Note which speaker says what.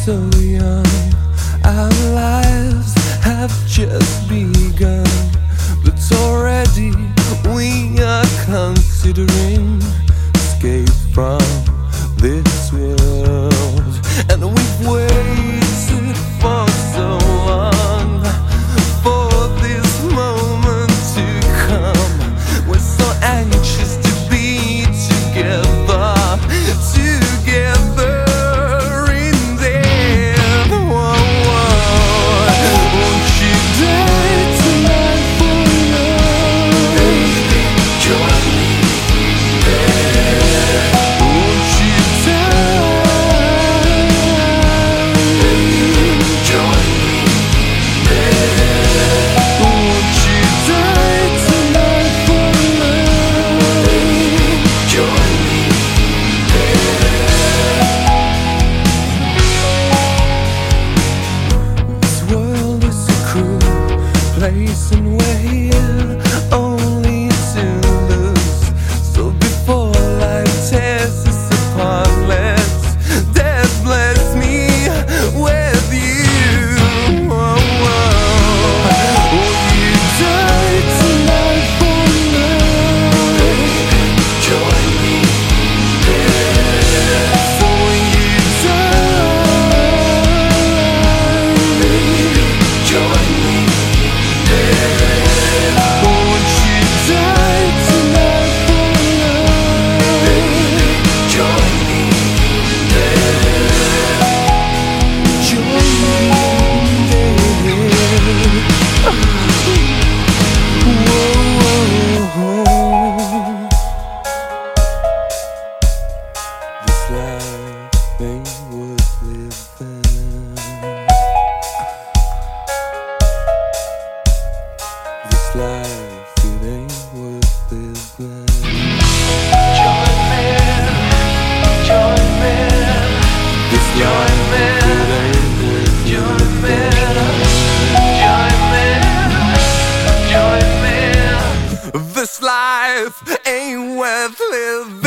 Speaker 1: so young, our lives have just begun, but already we are considering escape from this world. And we've waited for so long for this moment to come. We're so anxious to be together, together in death. Whoa, whoa. Won't you die tonight for love? Baby, join me there. Won't you die? Baby, join me there. Won't you die tonight for love? Baby, join me there. This world is a cruel place, and we're here only to lose. So before life tears us apart, let's death bless me with you. Whoa, whoa. Will you die tonight for love? Baby, join me there. So when you die, baby, join me there. Won't you die tonight for love? Baby, join me there. Join me there. Whoa. This life ain't worth living. This life, it ain't worth living. Join me, join me. This life, it ain't worth living. Join me. This life ain't worth living.